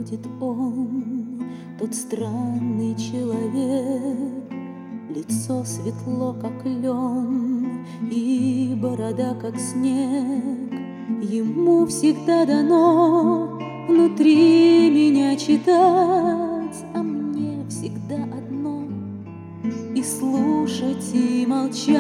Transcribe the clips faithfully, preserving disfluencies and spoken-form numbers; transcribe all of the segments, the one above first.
Ходит он, тот странный человек, лицо светло, как лен, и борода, как снег. Ему всегда дано внутри меня читать, а мне всегда одно — и слушать, и молчать.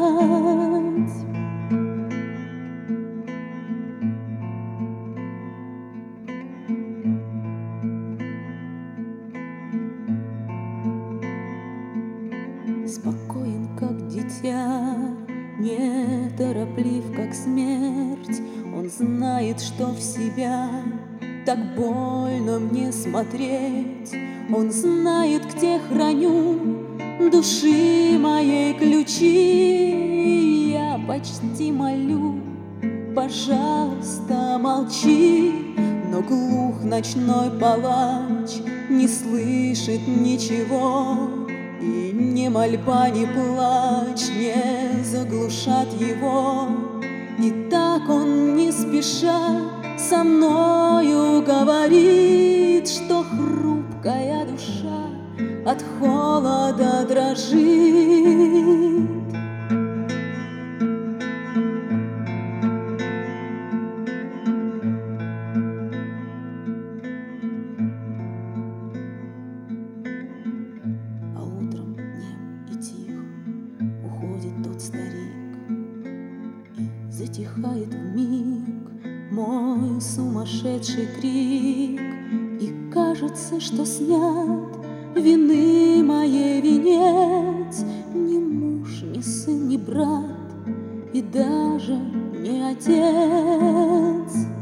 Спокоен, как дитя, нетороплив, как смерть. Он знает, что в себя так больно мне смотреть. Он знает, где храню души моей ключи. Я почти молю: пожалуйста, молчи. Но глух ночной палач, не слышит ничего, и ни мольба, ни плач не заглушат его. И так он не спеша со мною говорит, что хрупкая душа от холода дрожит. А утром нем и тих уходит тот старик, и затихает вмиг мой сумасшедший крик. И кажется, что снят вины моей венец. Ни муж, ни сын, ни брат, и даже не отец.